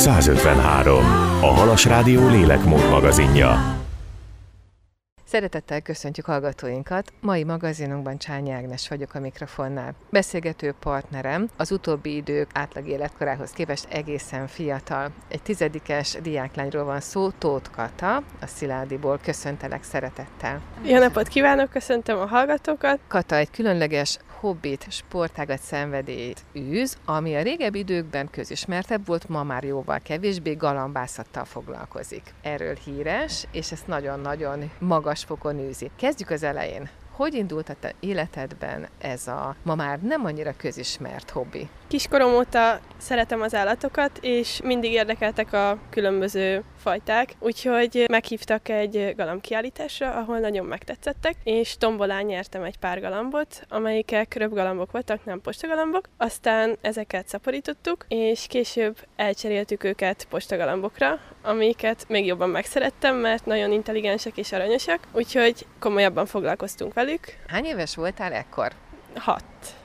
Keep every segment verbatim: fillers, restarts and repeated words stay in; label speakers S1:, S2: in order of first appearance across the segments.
S1: százötvenhárom. A Halas Rádió lélekmód magazinja.
S2: Szeretettel köszöntjük hallgatóinkat. Mai magazinunkban Csányi Ágnes vagyok a mikrofonnál. Beszélgető partnerem az utóbbi idők átlag életkorához képest egészen fiatal. Egy tizedikes diáklányról van szó, Tóth Kata, a Sziládiból. Köszöntelek szeretettel.
S3: Jó napot kívánok, köszöntöm a hallgatókat.
S2: Kata egy különleges hobbit, sportágat, szenvedélyt űz, ami a régebbi időkben közismertebb volt, ma már jóval kevésbé, galambászattal foglalkozik. Erről híres, és ezt nagyon-nagyon magas fokon űzi. Kezdjük az elején. Hogy indult a te életedben ez a ma már nem annyira közismert hobbi?
S3: Kiskorom óta szeretem az állatokat, és mindig érdekeltek a különböző fajták, úgyhogy meghívtak egy galambkiállításra, ahol nagyon megtetszettek, és tombolán nyertem egy pár galambot, amelyikek röpgalambok voltak, nem postagalambok. Aztán ezeket szaporítottuk, és később elcseréltük őket postagalambokra, amiket még jobban megszerettem, mert nagyon intelligensek és aranyosak, úgyhogy komolyabban foglalkoztunk velük.
S2: Hány éves voltál ekkor?
S3: Hat.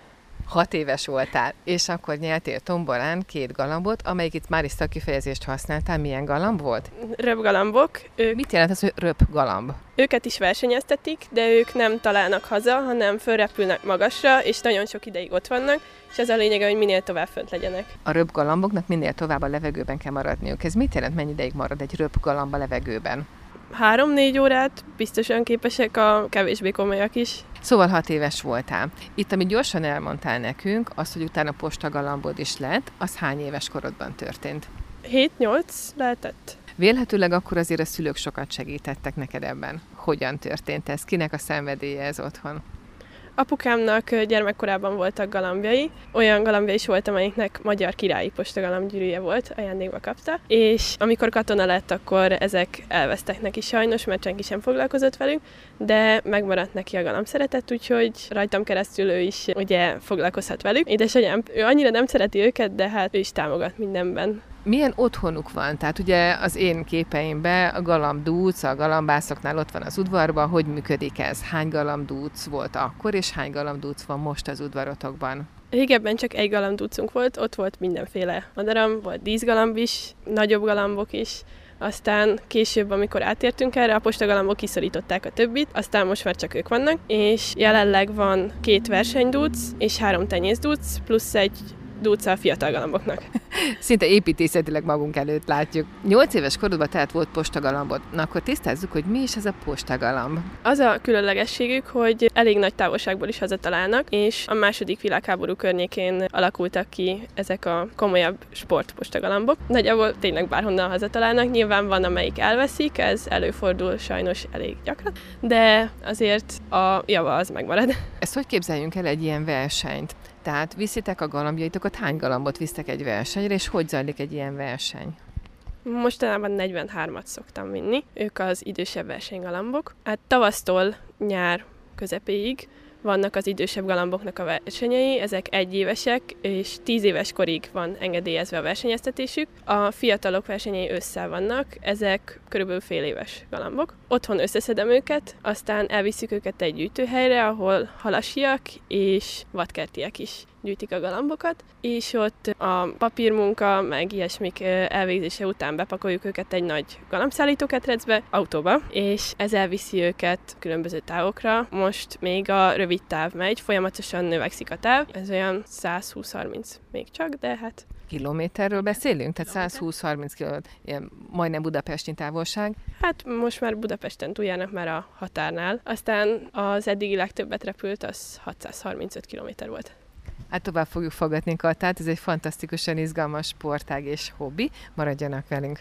S2: Hat éves voltál, és akkor nyertél tombolán két galambot, amelyik itt már is szakkifejezést használtál. Milyen galamb volt?
S3: Röpgalambok. Ők...
S2: Mit jelent az, hogy röpgalamb?
S3: Őket is versenyeztetik, de ők nem találnak haza, hanem fölrepülnek magasra, és nagyon sok ideig ott vannak, és az a lényege, hogy minél tovább fönt legyenek.
S2: A röpgalamboknak minél tovább a levegőben kell maradniuk. Ez mit jelent, mennyi ideig marad egy röpgalamb a levegőben?
S3: Három-négy órát biztosan képesek a kevésbé komolyak is.
S2: Szóval hat éves voltál. Itt, amit gyorsan elmondtál nekünk, az, hogy utána postagalambod is lett, az hány éves korodban történt?
S3: hét-nyolc lehetett.
S2: Vélhetőleg akkor azért a szülők sokat segítettek neked ebben. Hogyan történt ez? Kinek a szenvedélye ez otthon?
S3: Apukámnak gyermekkorában voltak galambjai. Olyan galambja is volt, amelyiknek magyar királyi postagalambgyűrűje volt, ajándékba kapta. És amikor katona lett, akkor ezek elvesztek neki sajnos, mert senki sem foglalkozott velük, de megmaradt neki a galamb szeretet, úgyhogy rajtam keresztül ő is ugye foglalkozhat velük. Édesanyám, ő annyira nem szereti őket, de hát ő is támogat mindenben.
S2: Milyen otthonuk van? Tehát ugye az én képeimben a galambdúc, a galambászoknál ott van az udvarban, hogy működik ez? Hány galambdúc volt akkor, és hány galambdúc van most az udvarotokban?
S3: Régebben csak egy galambdúcunk volt, ott volt mindenféle madaram, volt díszgalamb is, nagyobb galambok is. Aztán később, amikor átértünk erre, a postagalambok kiszorították a többit, aztán most már csak ők vannak, és jelenleg van két versenydúc és három tenyészdúc, plusz egy dúca a fiatal galamboknak.
S2: Szinte építészetileg magunk előtt látjuk. Nyolc éves korodban tehát volt postagalambod. Na akkor tisztázzuk, hogy mi is ez a postagalamb.
S3: Az a különlegességük, hogy elég nagy távolságból is hazatalálnak, és a második világháború környékén alakultak ki ezek a komolyabb sportpostagalambok. Nagyjából tényleg bárhonnan hazatalálnak. Nyilván van, amelyik elveszik, ez előfordul sajnos elég gyakran, de azért a java az megmarad.
S2: Ezt hogy képzeljünk el egy ilyen versenyt? Tehát viszitek a galambjaitokat, hány galambot visztek egy versenyre, és hogy zajlik egy ilyen verseny?
S3: Mostanában negyvenhármat szoktam vinni, ők az idősebb versenygalambok. Hát tavasztól nyár közepéig vannak az idősebb galamboknak a versenyei, ezek egyévesek, és tíz éves korig van engedélyezve a versenyeztetésük. A fiatalok versenyei ősszel vannak, ezek körülbelül fél éves galambok. Otthon összeszedem őket, aztán elviszük őket egy gyűjtőhelyre, ahol halasiak és vadkertiek is gyűjtik a galambokat, és ott a papírmunka, meg ilyesmik elvégzése után bepakoljuk őket egy nagy galambszállítóketrecbe, autóba, és ez elviszi őket különböző távokra. Most még a rövid táv megy, folyamatosan növekszik a táv, ez olyan száz húsz-harminc még csak, de hát...
S2: Kilométerről beszélünk? Tehát száz húsz-harminc kilométer, ilyen majdnem budapesti távolság.
S3: Hát most már Budapesten túljárnak már a határnál, aztán az eddigi legtöbbet repült, az hatszázharmincöt kilométer volt.
S2: Hát tovább fogjuk fogadni Katát, ez egy fantasztikusan izgalmas sportág és hobbi. Maradjanak velünk!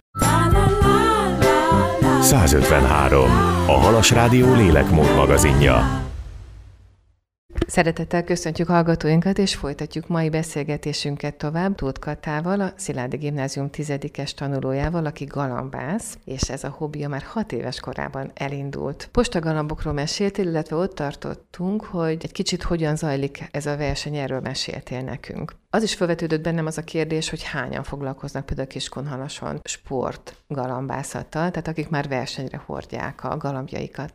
S1: százötvenhárom. A Halas Rádió lélekmód magazinja.
S2: Szeretettel köszöntjük hallgatóinkat, és folytatjuk mai beszélgetésünket tovább Tóth Katával, a Sziládi Gimnázium tizedikes tanulójával, aki galambász, és ez a hobbija már hat éves korában elindult. Postagalambokról meséltél, illetve ott tartottunk, hogy egy kicsit hogyan zajlik ez a verseny, erről meséltél nekünk. Az is felvetődött bennem az a kérdés, hogy hányan foglalkoznak például Kiskunhalason sport galambászattal, tehát akik már versenyre hordják a galambjaikat.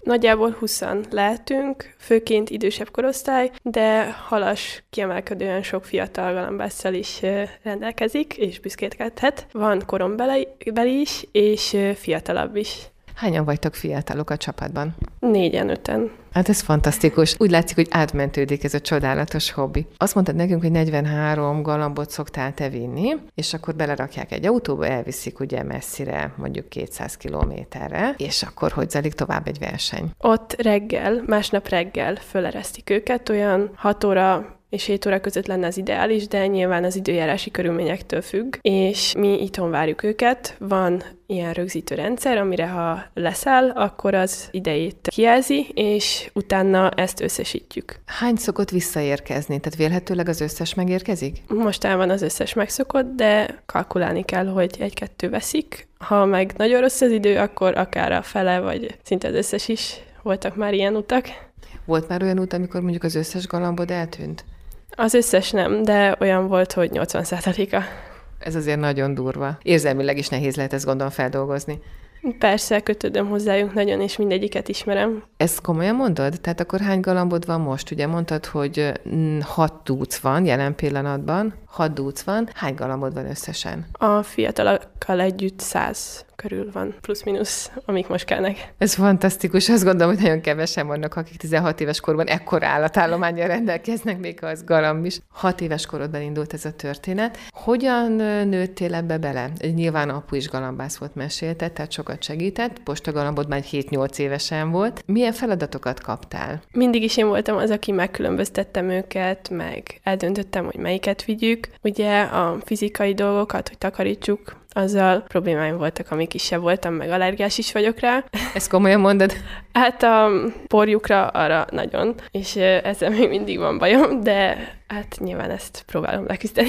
S3: Nagyjából húszan lehetünk, főként idősebb korosztály, de Halas kiemelkedően sok fiatal galambásszal is rendelkezik, és büszkélkedhet. Van korombeli is, és fiatalabb is.
S2: Hányan vagytok fiatalok a csapatban?
S3: Négyen, öten.
S2: Hát ez fantasztikus. Úgy látszik, hogy átmentődik ez a csodálatos hobbi. Azt mondtad nekünk, hogy negyvenhárom galambot szoktál te vinni, és akkor belerakják egy autóba, elviszik ugye messzire, mondjuk kétszáz kilométerre, és akkor hogy zajlik tovább egy verseny?
S3: Ott reggel, másnap reggel föleresztik őket, olyan hat óra és hét óra között lenne az ideális, de nyilván az időjárási körülményektől függ, és mi itthon várjuk őket. Van ilyen rögzítő rendszer, amire ha leszáll, akkor az idejét kijelzi, és utána ezt összesítjük.
S2: Hány szokott visszaérkezni? Tehát vélhetőleg az összes megérkezik?
S3: Mostában az összes megszokott, de kalkulálni kell, hogy egy-kettő veszik. Ha meg nagyon rossz az idő, akkor akár a fele, vagy szinte az összes is. Voltak már ilyen utak.
S2: Volt már olyan út, amikor mondjuk az összes galambod eltűnt?
S3: Az összes nem, de olyan volt, hogy nyolcvan százaléka.
S2: Ez azért nagyon durva. Érzelmileg is nehéz lehet ezt gondolom feldolgozni.
S3: Persze, kötődöm hozzájuk nagyon, és mindegyiket ismerem.
S2: Ezt komolyan mondod? Tehát akkor hány galambod van most? Ugye mondtad, hogy hat dúc van jelen pillanatban, hat dúc van. Hány galambod van összesen?
S3: A fiatalokkal együtt száz körül van, plusz-minusz, amik most kellnek.
S2: Ez fantasztikus. Azt gondolom, hogy nagyon kevesen vannak, akik tizenhat éves korban ekkora állatállománnyal rendelkeznek, még az galamb is. hat éves korodban indult ez a történet. Hogyan nőttél ebbe bele? Nyilván apu is galambász volt, mesélted, tehát sokat segített. Postagalambod már hét-nyolc évesen volt. Milyen feladatokat kaptál?
S3: Mindig is én voltam az, aki megkülönböztettem őket, meg eldöntöttem, hogy melyiket vigyük. Ugye a fizikai dolgokat, hogy takarítsuk, azzal problémáim voltak, amik kisebb voltam, meg allergiás is vagyok rá.
S2: Ezt komolyan mondod?
S3: Hát a porjukra arra nagyon, és ezzel még mindig van bajom, de hát nyilván ezt próbálom leküzdeni.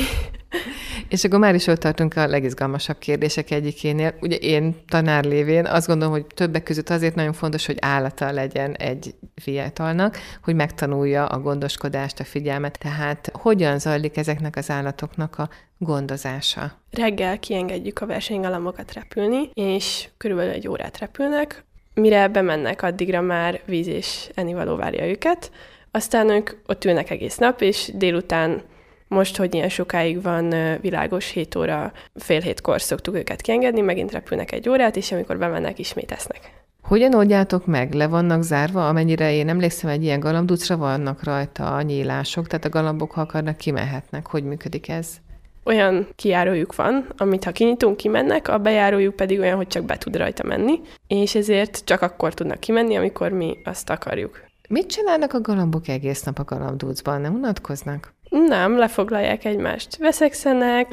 S2: És akkor már is ott tartunk a legizgalmasabb kérdések egyikénél. Ugye én tanár lévén azt gondolom, hogy többek között azért nagyon fontos, hogy állata legyen egy fiatalnak, hogy megtanulja a gondoskodást, a figyelmet. Tehát hogyan zajlik ezeknek az állatoknak a gondozása?
S3: Reggel kiengedjük a versenygalambokat repülni, és körülbelül egy órát repülnek. Mire bemennek, addigra már víz és ennivaló várja őket. Aztán ők ott ülnek egész nap, és délután most, hogy ilyen sokáig van világos, hét óra, fél hétkor szoktuk őket kiengedni, megint repülnek egy órát, és amikor bemennek, ismét esznek.
S2: Hogyan oldjátok meg? Le vannak zárva? Amennyire én emlékszem, egy ilyen galambducra vannak rajta a nyílások, tehát a galambok, ha akarnak, kimehetnek. Hogy működik ez?
S3: Olyan kijárójuk van, amit ha kinyitunk, kimennek, a bejárójuk pedig olyan, hogy csak be tud rajta menni, és ezért csak akkor tudnak kimenni, amikor mi azt akarjuk.
S2: Mit csinálnak a galambok egész nap a galambducban? Nem unatkoznak?
S3: Nem, lefoglalják egymást. Veszekszenek.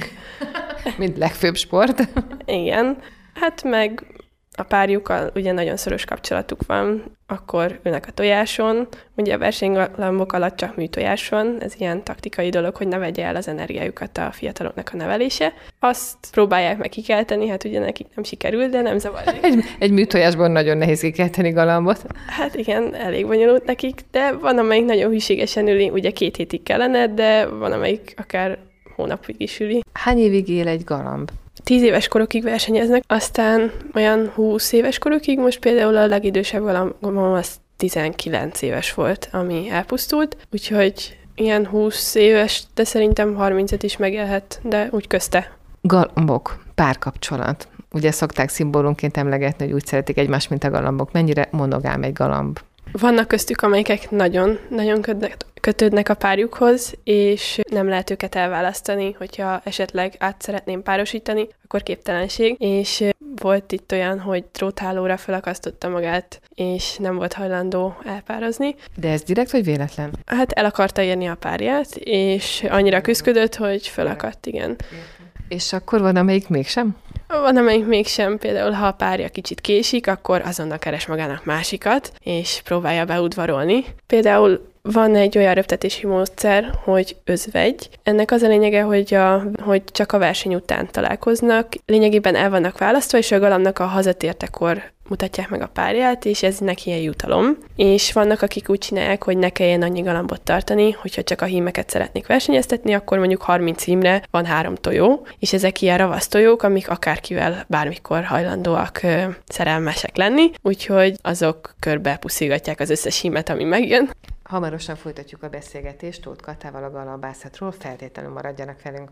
S2: Mint legfőbb sport.
S3: Igen. Hát meg a párjukkal ugye nagyon szoros kapcsolatuk van, akkor ülnek a tojáson. Ugye a versenygalambok alatt csak műtojás van, ez ilyen taktikai dolog, hogy ne vegye el az energiájukat a fiataloknak a nevelése. Azt próbálják meg kikelteni, hát ugye nekik nem sikerül, de nem zavar.
S2: Egy, egy műtojásból nagyon nehéz kikelteni galambot.
S3: Hát igen, elég bonyolult nekik, de van, amelyik nagyon hűségesen üli, ugye két hétig kellene, de van, amelyik akár hónapig is üli.
S2: Hány évig él egy galamb?
S3: Tíz éves korokig versenyeznek, aztán olyan húsz éves korokig, most például a legidősebb galambom az tizenkilenc éves volt, ami elpusztult, úgyhogy ilyen húsz éves, de szerintem harmincet is megélhet, de úgy közte.
S2: Galambok, párkapcsolat. Ugye szokták szimbólumként emlegetni, hogy úgy szeretik egymást, mint a galambok. Mennyire monogám egy galamb?
S3: Vannak köztük, amelyek nagyon, nagyon kötődnek a párjukhoz, és nem lehet őket elválasztani, hogyha esetleg át szeretném párosítani, akkor képtelenség. És volt itt olyan, hogy dróthálóra felakasztotta magát, és nem volt hajlandó elpározni.
S2: De ez direkt vagy véletlen?
S3: Hát el akarta érni a párját, és annyira küszködött, hogy felakadt, igen.
S2: És akkor van, amelyik mégsem?
S3: Van, amelyik mégsem, például ha a párja kicsit késik, akkor azonnal keres magának másikat, és próbálja beudvarolni. Például Van egy olyan röptetési módszer, hogy özvegy. Ennek az a lényege, hogy, a, hogy csak a verseny után találkoznak. Lényegében el vannak választva, és a galambnak a hazatértekor mutatják meg a párját, és ez neki ilyen jutalom. És vannak, akik úgy csinálják, hogy ne kelljen annyi galambot tartani, hogyha csak a hímeket szeretnék versenyeztetni, akkor mondjuk harminc hímre van három tojó, és ezek ilyen ravasztojók, amik akárkivel bármikor hajlandóak ö, szerelmesek lenni, úgyhogy azok körbe puszigatják az összes hímet, ami megjön.
S2: Hamarosan folytatjuk a beszélgetést Tóth Katával a galambászatról, feltétlenül maradjanak velünk.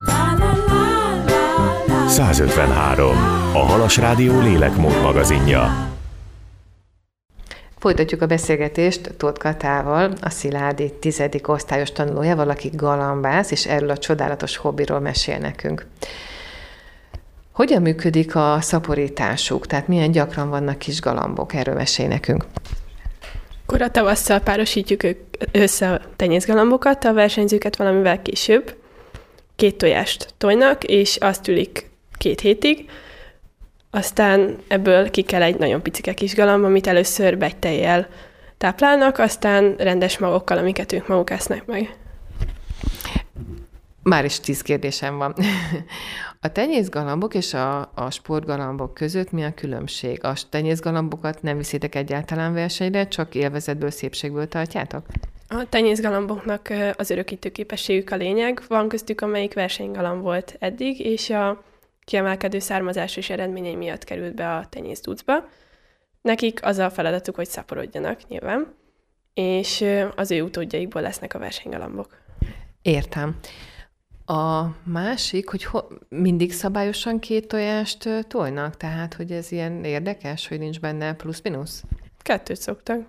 S1: százötvenhárom. A Halas Rádió lélekmód magazinja.
S2: Folytatjuk a beszélgetést Tóth Katával, a Sziládi tizedik osztályos tanulójával, aki galambász, és erről a csodálatos hobbiról mesél nekünk. Hogyan működik a szaporításuk? Tehát milyen gyakran vannak kis galambok? Erről mesél nekünk.
S3: Akkor a tavasszal párosítjuk össze a tenyészgalambokat, a versenyzőket valamivel később. Két tojást tojnak, és azt ülik két hétig. Aztán ebből ki kell egy nagyon picike kis galamb, amit először begytejjel táplálnak, aztán rendes magokkal, amiket ők maguk esznek meg.
S2: Már is tíz kérdésem van. A tenyészgalambok és a, a sportgalambok között mi a különbség? A tenyészgalambokat nem viszitek egyáltalán versenyre, csak élvezetből, szépségből tartjátok?
S3: A tenyészgalamboknak az örökítő képességük a lényeg. Van köztük, amelyik versenygalamb volt eddig, és a kiemelkedő származásos eredményei miatt került be a tenyészducba. Nekik az a feladatuk, hogy szaporodjanak nyilván, és az ő utódjaikból lesznek a versenygalambok.
S2: Értem. A másik, hogy ho- mindig szabályosan két tojást tojnak, tehát hogy ez ilyen érdekes, hogy nincs benne plusz-minusz?
S3: Kettőt szoktak.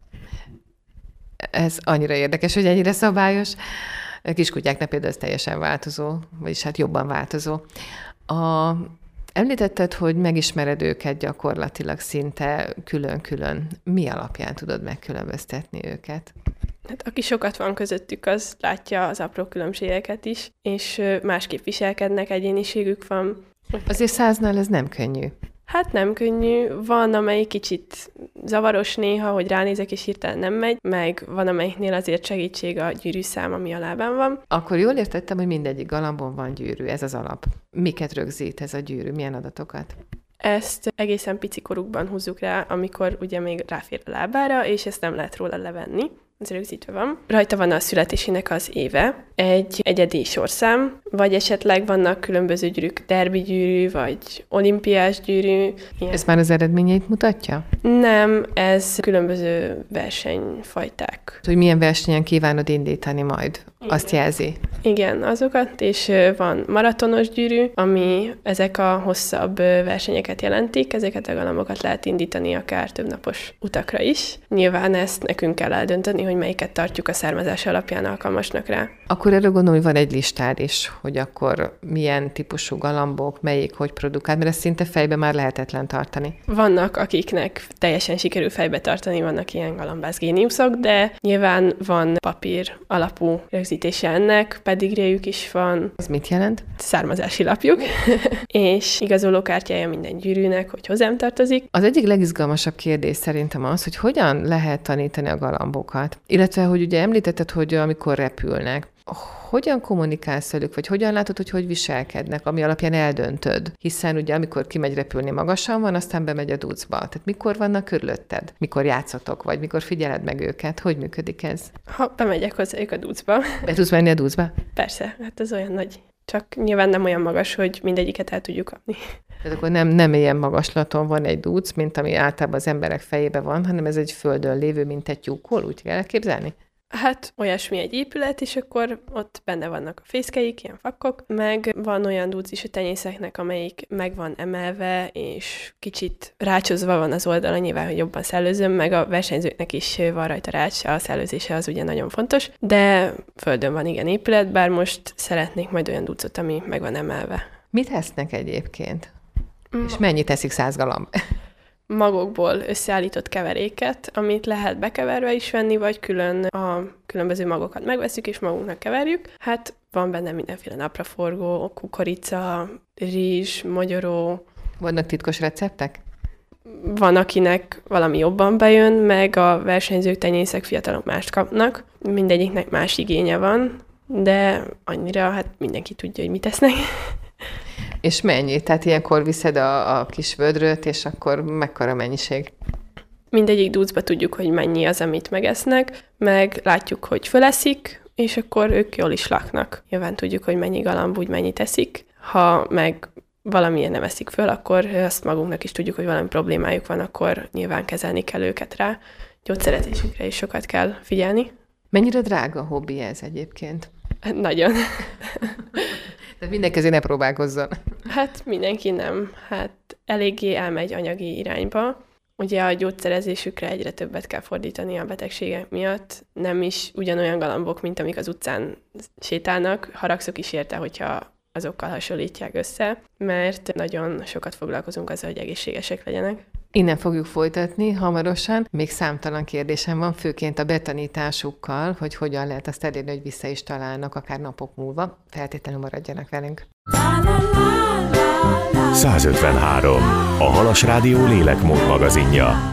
S2: Ez annyira érdekes, hogy ennyire szabályos. A kiskutyáknak például ez teljesen változó, vagyis hát jobban változó. A, említetted, hogy megismered őket gyakorlatilag szinte külön-külön. Mi alapján tudod megkülönböztetni őket?
S3: Hát aki sokat van közöttük, az látja az apró különbségeket is, és másképp viselkednek, egyéniségük van.
S2: Azért száznál ez nem könnyű.
S3: Hát nem könnyű, van, amelyik kicsit zavaros néha, hogy ránézek és hirtelen nem megy, meg van, amelyiknél azért segítség a gyűrűszám, ami a lábán van.
S2: Akkor jól értettem, hogy mindegyik galambon van gyűrű, ez az alap. Miket rögzít ez a gyűrű, milyen adatokat?
S3: Ezt egészen pici korukban húzzuk rá, amikor ugye még ráfér a lábára, és ezt nem lehet róla levenni. Ez rögzítve van. Rajta van a születésének az éve, egy egyedi sorszám, vagy esetleg vannak különböző gyűrűk, derbi gyűrű, vagy olimpiás gyűrű. Ilyen.
S2: Ez már az eredményeit mutatja?
S3: Nem, ez különböző versenyfajták.
S2: Hogy milyen versenyen kívánod indítani majd, igen. Azt jelzi.
S3: Igen, azokat, és van maratonos gyűrű, ami ezek a hosszabb versenyeket jelentik, ezeket a galambokat lehet indítani akár többnapos utakra is. Nyilván ezt nekünk kell eldönteni, hogy melyiket tartjuk a származás alapján alkalmasnak rá.
S2: Akkor erről gondolom, hogy van egy listád is, hogy akkor milyen típusú galambok, melyik, hogy produkál, mert ezt szinte fejbe már lehetetlen tartani.
S3: Vannak, akiknek teljesen sikerül fejbe tartani, vannak ilyen galambász géniuszok, de nyilván van papír alapú rögzítése ennek, pedigréjük is van.
S2: Az mit jelent?
S3: Származási lapjuk, és igazolókártyája minden gyűrűnek, hogy hozzám tartozik.
S2: Az egyik legizgalmasabb kérdés szerintem az, hogy hogyan lehet tanítani a galambokat. Illetve, hogy ugye említetted, hogy amikor repülnek, hogyan kommunikálsz velük, vagy hogyan látod, hogy hogy viselkednek, ami alapján eldöntöd? Hiszen ugye amikor kimegy repülni magasan van, aztán bemegy a ducba. Tehát mikor vannak körülötted? Mikor játszotok, vagy mikor figyeled meg őket? Hogy működik ez?
S3: Ha bemegyek hozzájuk a ducba.
S2: Be tudsz menni a ducba?
S3: Persze, hát ez olyan nagy. Csak nyilván nem olyan magas, hogy mindegyiket el tudjuk kapni.
S2: Tehát akkor nem, nem ilyen magaslaton van egy duc, mint ami általában az emberek fejében van, hanem ez egy földön lévő, mint egy tyúkol, úgy kell elképzelni?
S3: Hát olyasmi egy épület, és akkor ott benne vannak a fészkeik, ilyen fakkok, meg van olyan duc is a tenyészeknek, amelyik meg van emelve, és kicsit rácsozva van az oldala, nyilván, hogy jobban szellőzöm, meg a versenyzőknek is van rajta rács, a szellőzése az ugye nagyon fontos, de földön van igen épület, bár most szeretnék majd olyan ducot, ami meg van emelve.
S2: Mit esznek egyébként? Mm. És mennyit eszik száz galamb?
S3: Magokból összeállított keveréket, amit lehet bekeverve is venni, vagy külön a különböző magokat megveszünk, és magunknak keverjük. Hát van benne mindenféle napraforgó, kukorica, rizs, mogyoró.
S2: Vannak titkos receptek?
S3: van, akinek valami jobban bejön, meg a versenyzők, tenyészek, fiatalok mást kapnak. Mindegyiknek más igénye van, de annyira hát mindenki tudja, hogy mit tesznek.
S2: És mennyi? Tehát ilyenkor viszed a, a kis vödröt, és akkor mekkora mennyiség?
S3: Mindegyik dúcba tudjuk, hogy mennyi az, amit megesznek, meg látjuk, hogy föleszik, és akkor ők jól is laknak. Nyilván tudjuk, hogy mennyi galamb, úgy mennyit eszik. Ha meg valamilyen nem eszik föl, akkor azt magunknak is tudjuk, hogy valami problémájuk van, akkor nyilván kezelni kell őket rá. Gyógyszerezésükre is sokat kell figyelni.
S2: Mennyire drága a hobbi ez egyébként?
S3: Hát nagyon.
S2: Tehát mindenki azért ne próbálkozzon.
S3: Hát mindenki nem. Hát eléggé elmegy anyagi irányba. Ugye a gyógyszerezésükre egyre többet kell fordítani a betegségek miatt. Nem is ugyanolyan galambok, mint amik az utcán sétálnak. Haragszok is érte, hogyha azokkal hasonlítják össze, mert nagyon sokat foglalkozunk azzal, hogy egészségesek legyenek.
S2: Innen fogjuk folytatni hamarosan. Még számtalan kérdésem van, főként a betanításukkal, hogy hogyan lehet azt elérni, hogy vissza is találnak akár napok múlva. Feltétlenül maradjanak velünk.
S1: százötvenhárom. A Halas Rádió lélekmód magazinja.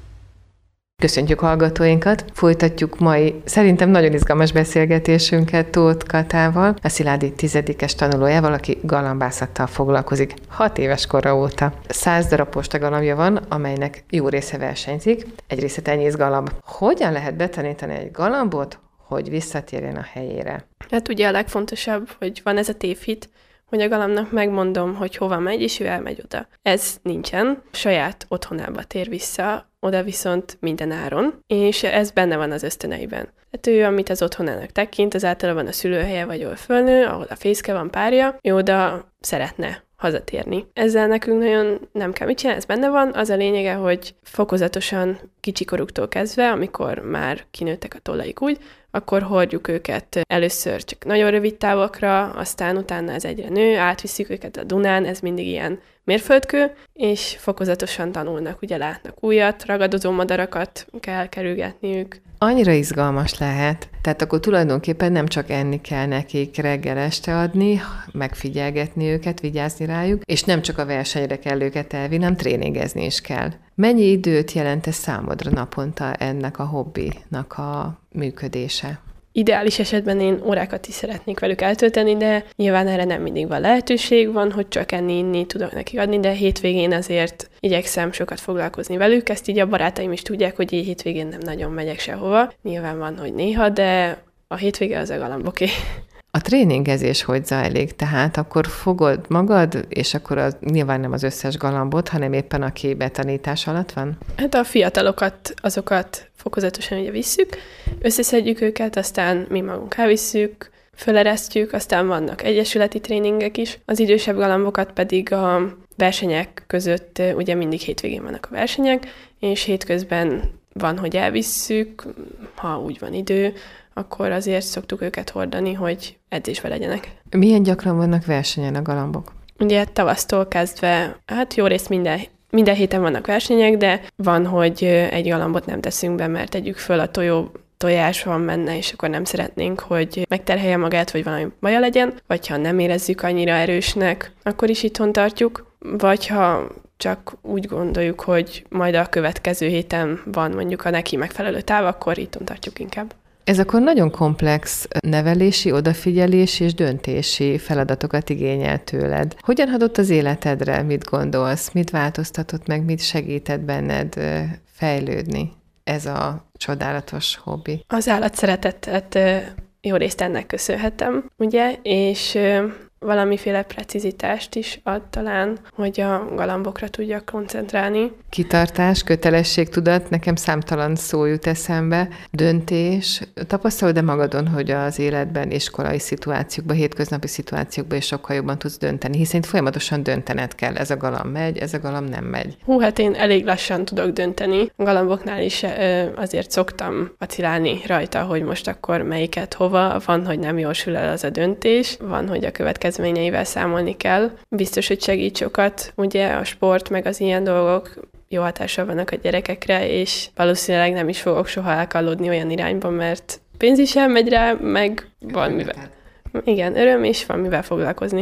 S2: Köszöntjük hallgatóinkat, folytatjuk mai, szerintem nagyon izgalmas beszélgetésünket Tóth Katával, a Sziládi tizedikes tanulójával, aki galambászattal foglalkozik hat éves kora óta. Száz darab postagalambja van, amelynek jó része versenyzik, egy része tenyészgalamb. Hogyan lehet betanítani egy galambot, hogy visszatérjen a helyére?
S3: Hát ugye a legfontosabb, hogy van ez a tévhit, hogy a galambnak megmondom, hogy hova megy, és ő elmegy oda. Ez nincsen, saját otthonába tér vissza, oda viszont minden áron, és ez benne van az ösztöneiben. Tehát ő, amit az otthonának tekint, az általában a szülőhelye vagy ahol fölnő, ahol a fészke van, párja, ő oda szeretne hazatérni. Ezzel nekünk nagyon nem kell mit csinálni, ez benne van. Az a lényege, hogy fokozatosan kicsikoruktól kezdve, amikor már kinőttek a tollaik úgy, akkor hordjuk őket először csak nagyon rövid távokra, aztán utána ez egyre nő, átvisszük őket a Dunán, ez mindig ilyen mérföldkő, és fokozatosan tanulnak, ugye látnak újat, ragadozó madarakat kell kerülgetniük.
S2: Annyira izgalmas lehet. Tehát akkor tulajdonképpen nem csak enni kell nekik reggel este adni, megfigyelgetni őket, vigyázni rájuk, és nem csak a versenyre kell őket elvinni, hanem tréningezni is kell. Mennyi időt jelent ez számodra naponta ennek a hobbinak a működése?
S3: Ideális esetben én órákat is szeretnék velük eltölteni, de nyilván erre nem mindig van lehetőség, van, hogy csak enni, inni tudok nekik adni, de hétvégén azért igyekszem sokat foglalkozni velük. Ezt így a barátaim is tudják, hogy így hétvégén nem nagyon megyek sehova. Nyilván van, hogy néha, de a hétvége az a galamboké.
S2: A tréningezés hogy zajlik? Tehát akkor fogod magad, és akkor az, nyilván nem az összes galambot, hanem éppen aki betanítás alatt van?
S3: Hát a fiatalokat, azokat fokozatosan ugye visszük, összeszedjük őket, aztán mi magunk elvisszük, föleresztjük, aztán vannak egyesületi tréningek is. Az idősebb galambokat pedig a versenyek között, ugye mindig hétvégén vannak a versenyek, és hétközben van, hogy elvisszük, ha úgy van idő, akkor azért szoktuk őket hordani, hogy edzésbe legyenek.
S2: Milyen gyakran vannak versenyen a galambok?
S3: Ugye tavasztól kezdve, hát jó részt minden, minden héten vannak versenyek, de van, hogy egy galambot nem teszünk be, mert tegyük föl a tojó tojás van benne, és akkor nem szeretnénk, hogy megterhelje magát, vagy valami baja legyen, vagy ha nem érezzük annyira erősnek, akkor is itthon tartjuk, vagy ha csak úgy gondoljuk, hogy majd a következő héten van mondjuk a neki megfelelő táv, akkor itthon tartjuk inkább.
S2: Ez akkor nagyon komplex nevelési, odafigyelési és döntési feladatokat igényel tőled. Hogyan hatott az életedre? Mit gondolsz? Mit változtatott meg? Mit segített benned fejlődni ez a csodálatos hobbi?
S3: Az állatszeretetet jó részt ennek köszönhetem, ugye, és valamiféle precizitást is ad talán, hogy a galambokra tudjak koncentrálni.
S2: Kitartás, kötelességtudat, nekem számtalan szó jut eszembe, döntés. Tapasztalod-e magadon, hogy az életben, iskolai szituációkban, hétköznapi szituációkban is sokkal jobban tudsz dönteni, hiszen folyamatosan döntened kell, ez a galamb megy, ez a galamb nem megy.
S3: Hú, hát én elég lassan tudok dönteni. A galamboknál is azért szoktam vacilálni rajta, hogy most akkor melyiket hova, van, hogy nem jól sül el az a döntés, van, hogy a következményeivel számolni kell. Biztos, hogy segít sokat, ugye a sport, meg az ilyen dolgok jó hatással vannak a gyerekekre, és valószínűleg nem is fogok soha elkallódni olyan irányba, mert pénz is elmegy rá, meg van mivel. Igen, öröm, és van mivel foglalkozni.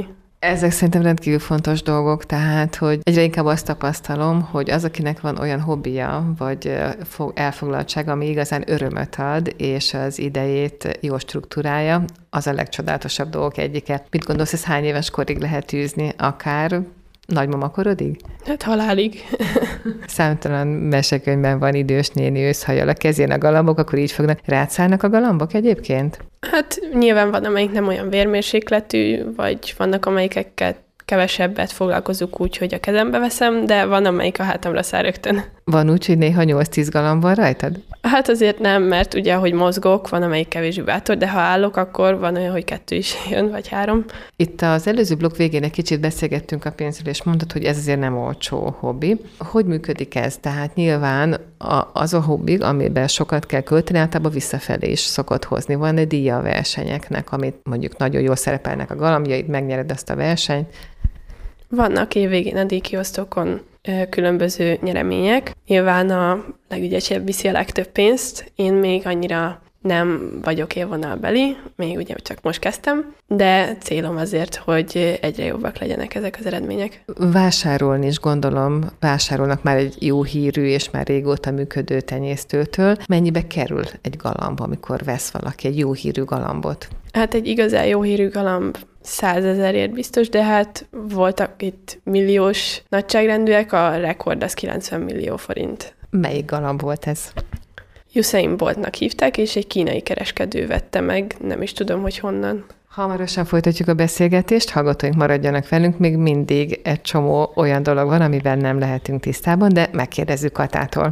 S2: Ezek szerintem rendkívül fontos dolgok, tehát, hogy egyre inkább azt tapasztalom, hogy az, akinek van olyan hobbija, vagy elfoglaltsága, ami igazán örömöt ad, és az idejét jó struktúrája, az a legcsodálatosabb dolgok egyike. Mit gondolsz, ez hány éves korig lehet űzni? Akár nagymamakorodig?
S3: Hát halálig.
S2: Számtalan mesekönyvben van idős néni őszhajjal a kezén a galambok, akkor így fognak. Rátszállnak a galambok egyébként?
S3: Hát nyilván van, amelyik nem olyan vérmérsékletű, vagy vannak, amelyikkel kevesebbet foglalkozunk úgy, hogy a kezembe veszem, de van, amelyik a hátamra száll rögtön. Van
S2: úgy, hogy néha nyolc-tíz galamb van rajtad?
S3: Hát azért nem, mert ugye, ahogy mozgok, van, amelyik kevésbé bátor, de ha állok, akkor van olyan, hogy kettő is jön, vagy három.
S2: Itt az előző blokk végén egy kicsit beszélgettünk a pénzről, és mondtad, hogy ez azért nem olcsó hobbi. Hogy működik ez? Tehát nyilván az a hobbi, amiben sokat kell költeni, általában visszafelé is szokott hozni. Van egy díja a versenyeknek, amit mondjuk nagyon jól szerepelnek a galambjaid, megnyered azt a versenyt.
S3: Vannak évvégén a díjkiosztókon különböző nyeremények. Nyilván a legügyesebb viszi a legtöbb pénzt. Én még annyira nem vagyok élvonalbeli, még ugye csak most kezdtem, de célom azért, hogy egyre jobbak legyenek ezek az eredmények.
S2: Vásárolni is gondolom, vásárolnak már egy jó hírű és már régóta működő tenyésztőtől. Mennyibe kerül egy galamb, amikor vesz valaki egy jó hírű galambot?
S3: Hát egy igazán jó hírű galamb százezerért biztos, de hát voltak itt milliós nagyságrendűek, a rekord az kilencven millió forint.
S2: Melyik galamb volt ez?
S3: Usain Boltnak hívták, és egy kínai kereskedő vette meg, nem is tudom, hogy honnan.
S2: Hamarosan folytatjuk a beszélgetést, hallgatóink maradjanak velünk, még mindig egy csomó olyan dolog van, amivel nem lehetünk tisztában, de megkérdezzük Katától.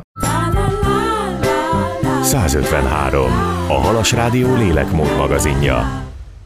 S1: százötvenhárom. A Halas Rádió lélekmód magazinja.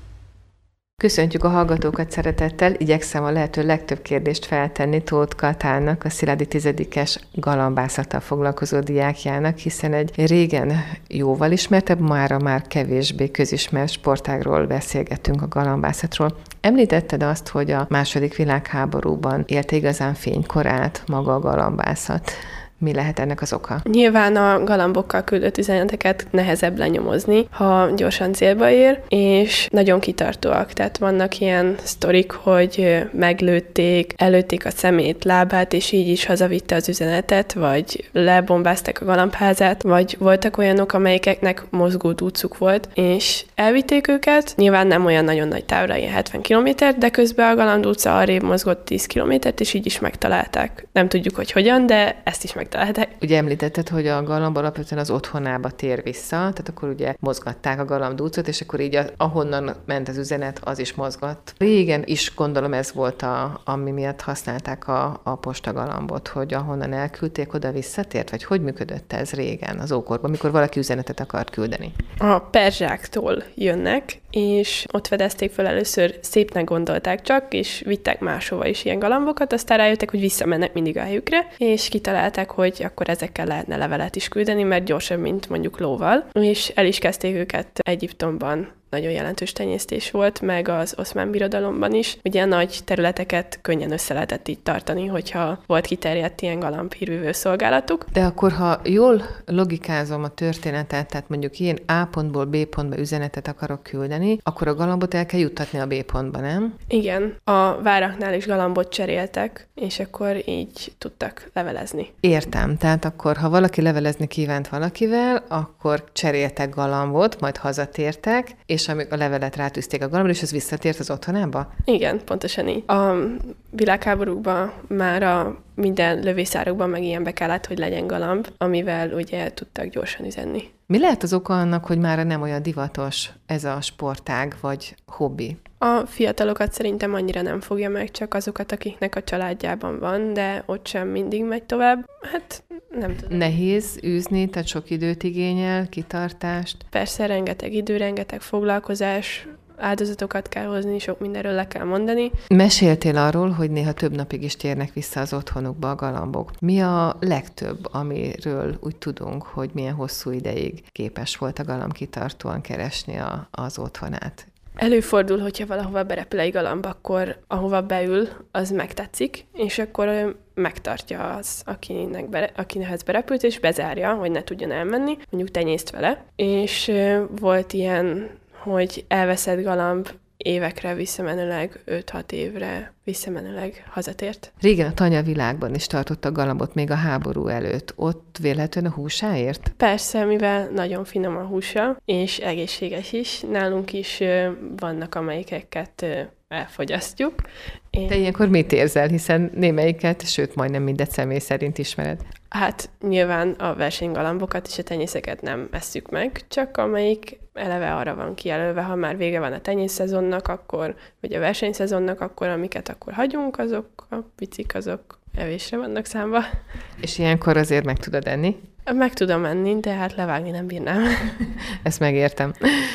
S2: Köszöntjük a hallgatókat szeretettel, igyekszem a lehető legtöbb kérdést feltenni Tóth Katának, a Sziládi tizedikes galambászattal foglalkozó diákjának, hiszen egy régen jóval ismertebb, mára már kevésbé közismert sportágról beszélgettünk, a galambászatról. Említetted azt, hogy a második világháborúban élte igazán fénykorát maga a galambászat. Mi lehet ennek az oka?
S3: Nyilván a galambokkal küldött üzeneteket nehezebb lenyomozni, ha gyorsan célba ér, és nagyon kitartóak. Tehát vannak ilyen sztorik, hogy meglőtték, előtték a szemét, lábát, és így is hazavitte az üzenetet, vagy lebombázták a galambházát, vagy voltak olyanok, amelyeknek mozgó dúcuk volt, és elvitték őket. Nyilván nem olyan nagyon nagy távra, ilyen hetven kilométer, de közben a galambdúca arrébb mozgott tíz kilométert, és így is megtalálták. Nem tudjuk, hogy hogyan, de ezt is megtalálták.
S2: Ugye említetted, hogy a galamb alapvetően az otthonába tér vissza, tehát akkor ugye mozgatták a galambdúcot, és akkor így a, ahonnan ment az üzenet, az is mozgott. Régen is gondolom ez volt, a, ami miatt használták a, a postagalambot, hogy ahonnan elküldték, oda visszatért, vagy hogy működött ez régen, az ókorban, amikor valaki üzenetet akart küldeni?
S3: A perzsáktól jönnek, és ott fedezték fel először, szépnek gondolták csak, és vittek máshova is ilyen galambokat, aztán rájöttek, hogy visszamennek mindig a helyükre, és kitalálták, hogy akkor ezekkel lehetne levelet is küldeni, mert gyorsabb, mint mondjuk lóval, és el is kezdték őket Egyiptomban. Nagyon jelentős tenyésztés volt, meg az Oszmán Birodalomban is. Ugye nagy területeket könnyen össze lehetett így tartani, hogyha volt kiterjedt ilyen galambhírvívő szolgálatuk.
S2: De akkor, ha jól logikázom a történetet, tehát mondjuk én A pontból B pontba üzenetet akarok küldeni, akkor a galambot el kell juttatni a B pontba, nem?
S3: Igen, a váraknál is galambot cseréltek, és akkor így tudtak levelezni.
S2: Értem, tehát akkor, ha valaki levelezni kívánt valakivel, akkor cseréltek galambot, majd hazatértek, és amíg a levelet rátűzték a galambra, és ez visszatért az otthonába?
S3: Igen, pontosan így. A világháborúkban már a minden lövészárokban meg ilyenbe kellett, hogy legyen galamb, amivel ugye tudtak gyorsan üzenni.
S2: Mi lehet az oka annak, hogy már nem olyan divatos ez a sportág vagy hobbi?
S3: A fiatalokat szerintem annyira nem fogja meg, csak azokat, akiknek a családjában van, de ott sem mindig megy tovább. Hát nem tudom.
S2: Nehéz űzni, tehát sok időt igényel, kitartást?
S3: Persze, rengeteg idő, rengeteg foglalkozás, áldozatokat kell hozni, sok mindenről le kell mondani.
S2: Meséltél arról, hogy néha több napig is térnek vissza az otthonukba a galambok. Mi a legtöbb, amiről úgy tudunk, hogy milyen hosszú ideig képes volt a galamb kitartóan keresni a, az otthonát?
S3: Előfordul, hogyha valahova berepül egy galamb, akkor ahova beül, az megtetszik, és akkor megtartja az, akinek bere, akinehez berepült, és bezárja, hogy ne tudjon elmenni, mondjuk tenyészt vele. És volt ilyen, hogy elveszett galamb évekre visszamenőleg, öt-hat évre visszamenőleg hazatért.
S2: Régen a tanyavilágban is tartotta galambot még a háború előtt. Ott véletlenül a húsáért?
S3: Persze, mivel nagyon finom a húsa, és egészséges is. Nálunk is vannak, amelyikeket elfogyasztjuk.
S2: Én... Te ilyenkor mit érzel, hiszen némelyiket, sőt, majdnem mindet személy szerint ismered?
S3: Hát nyilván a versenygalambokat és a tenyészeket nem esszük meg, csak amelyik eleve arra van kijelölve, ha már vége van a tenyészszezonnak, akkor, vagy a versenyszezonnak, akkor amiket akkor hagyunk, azok a picik, azok evésre vannak számva.
S2: És ilyenkor azért meg tudod enni?
S3: Meg tudom enni, de hát levágni nem bírnám.
S2: Ezt megértem.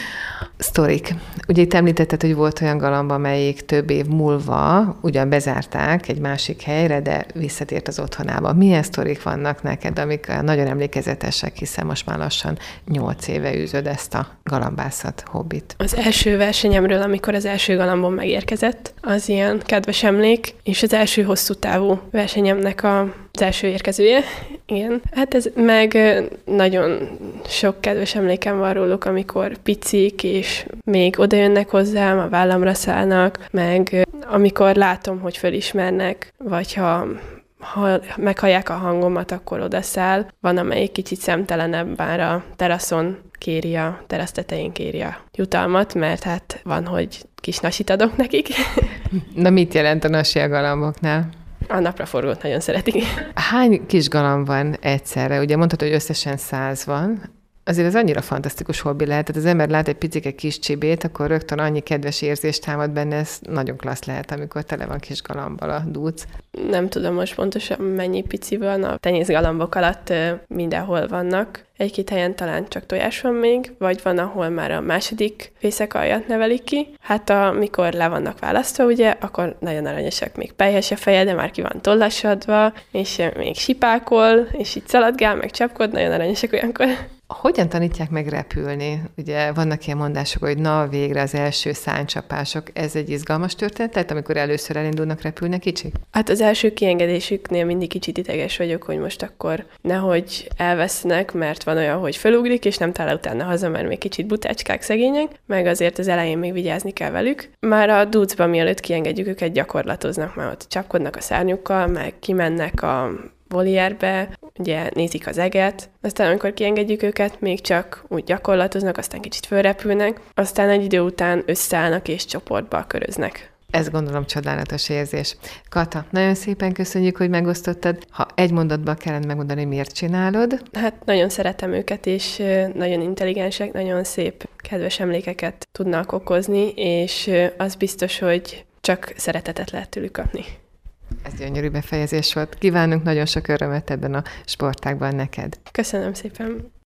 S2: Sztorik. Ugye itt említetted, hogy volt olyan galamb, amelyik több év múlva ugyan bezárták egy másik helyre, de visszatért az otthonába. Milyen sztorik vannak neked, amik nagyon emlékezetesek, hiszen most már lassan nyolc éve űzöd ezt a galambászat hobbit?
S3: Az első versenyemről, amikor az első galambom megérkezett, az ilyen kedves emlék, és az első hosszú távú versenyemnek a, az első érkezője. Igen. Hát ez meg nagyon sok kedves emlékem van róluk, amikor picik, és még odajönnek hozzám, a vállamra szállnak, meg amikor látom, hogy fölismernek, vagy ha, ha meghallják a hangomat, akkor odaszáll. Van, amelyik kicsit szemtelenebb, bár a teraszon kéri a, terasz tetején kéri a jutalmat, mert hát van, hogy kis nasit adok nekik.
S2: Na mit jelent a nasi a galamboknál?
S3: A napraforgót nagyon szeretik.
S2: Hány kis galamb van egyszerre? Ugye mondtad, hogy összesen száz van. Azért ez annyira fantasztikus hobbi lehet. Tehát az ember lát egy picike kis csibét, akkor rögtön annyi kedves érzés támad benne, ez nagyon klassz lehet, amikor tele van kis galambbal a dúc.
S3: Nem tudom most pontosan mennyi pici van, a tenyészgalambok alatt mindenhol vannak. Egy-két helyen talán csak tojás van még, vagy van, ahol már a második fészekalljat nevelik ki. Hát amikor le vannak választva, ugye, akkor nagyon aranyosak, még pelyhes a feje, de már ki van tollasadva, és még sipákol, és így szaladgál, meg csapkod, nagyon aranyosak olyankor.
S2: Hogyan tanítják meg repülni? Ugye vannak ilyen mondások, hogy na, végre az első szárnycsapások. Ez egy izgalmas történet, tehát amikor először elindulnak repülni kicsik?
S3: Hát az első kiengedésüknél mindig kicsit ideges vagyok, hogy most akkor nehogy elvesznek, mert van olyan, hogy fölugrik, és nem talál utána haza, mert még kicsit butácskák, szegények, meg azért az elején még vigyázni kell velük. Már a dúcban, mielőtt kiengedjük őket, gyakorlatoznak, már ott csapkodnak a szárnyukkal, meg kimennek a volierbe, ugye nézik az eget, aztán amikor kiengedjük őket, még csak úgy gyakorlatoznak, aztán kicsit fölrepülnek, aztán egy idő után összeállnak és csoportba köröznek.
S2: Ez gondolom csodálatos érzés. Kata, nagyon szépen köszönjük, hogy megosztottad. Ha egy mondatban kellene megmondani, miért csinálod?
S3: Hát nagyon szeretem őket, és nagyon intelligensek, nagyon szép, kedves emlékeket tudnak okozni, és az biztos, hogy csak szeretetet lehet tőlük kapni.
S2: Ez gyönyörű befejezés volt. Kívánunk nagyon sok örömet ebben a sportágban neked.
S3: Köszönöm szépen.